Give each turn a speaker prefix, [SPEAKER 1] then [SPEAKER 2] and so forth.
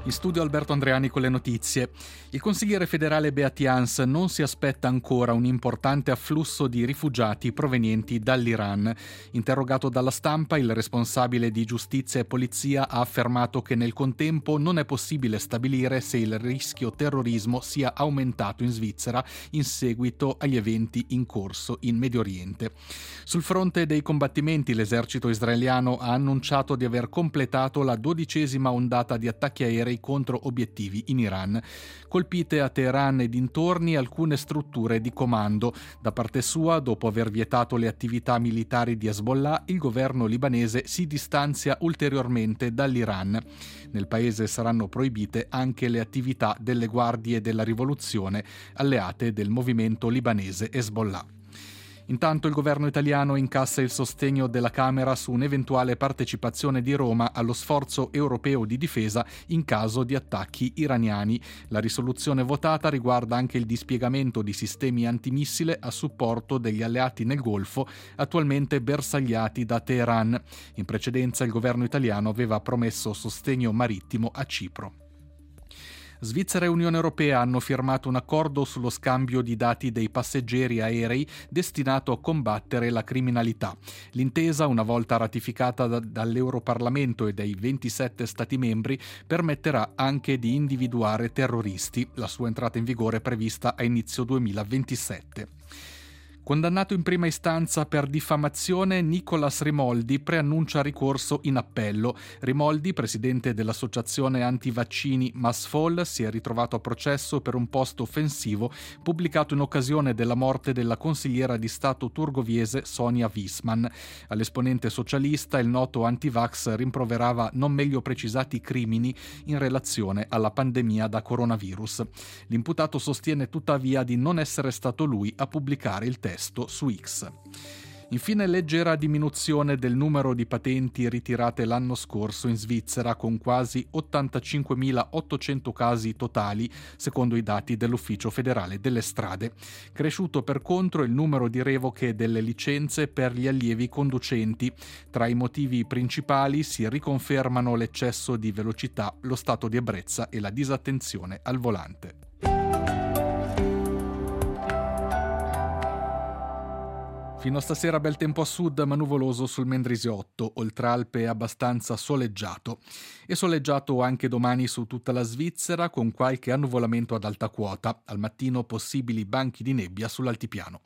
[SPEAKER 1] In studio Alberto Andreani con le notizie. Il consigliere federale Beat Jans non si aspetta ancora un importante afflusso di rifugiati provenienti dall'Iran. Interrogato dalla stampa, il responsabile di giustizia e polizia ha affermato che nel contempo non è possibile stabilire se il rischio terrorismo sia aumentato in Svizzera in seguito agli eventi in corso in Medio Oriente. Sul fronte dei combattimenti, l'esercito israeliano ha annunciato di aver completato la 12ª ondata di attacchi aerei contro obiettivi in Iran. Colpite a Teheran e dintorni alcune strutture di comando. Da parte sua, dopo aver vietato le attività militari di Hezbollah, il governo libanese si distanzia ulteriormente dall'Iran. Nel paese saranno proibite anche le attività delle guardie della rivoluzione, alleate del movimento libanese Hezbollah. Intanto il governo italiano incassa il sostegno della Camera su un'eventuale partecipazione di Roma allo sforzo europeo di difesa in caso di attacchi iraniani. La risoluzione votata riguarda anche il dispiegamento di sistemi antimissile a supporto degli alleati nel Golfo, attualmente bersagliati da Teheran. In precedenza il governo italiano aveva promesso sostegno marittimo a Cipro. Svizzera e Unione Europea hanno firmato un accordo sullo scambio di dati dei passeggeri aerei destinato a combattere la criminalità. L'intesa, una volta ratificata dall'Europarlamento e dai 27 Stati membri, permetterà anche di individuare terroristi. La sua entrata in vigore è prevista a inizio 2027. Condannato in prima istanza per diffamazione, Nicolas Rimoldi preannuncia ricorso in appello. Rimoldi, presidente dell'associazione antivaccini Masfol, si è ritrovato a processo per un post offensivo pubblicato in occasione della morte della consigliera di Stato turgoviese Sonia Wisman. All'esponente socialista il noto antivax rimproverava non meglio precisati crimini in relazione alla pandemia da coronavirus. L'imputato sostiene tuttavia di non essere stato lui a pubblicare il testo su X. Infine, leggera diminuzione del numero di patenti ritirate l'anno scorso in Svizzera, con quasi 85.800 casi totali, secondo i dati dell'Ufficio federale delle strade. Cresciuto per contro il numero di revoche delle licenze per gli allievi conducenti. Tra i motivi principali si riconfermano l'eccesso di velocità, lo stato di ebbrezza e la disattenzione al volante. Fino a stasera bel tempo a sud, ma nuvoloso sul Mendrisiotto, oltre Alpe abbastanza soleggiato. E soleggiato anche domani su tutta la Svizzera, con qualche annuvolamento ad alta quota. Al mattino possibili banchi di nebbia sull'altipiano.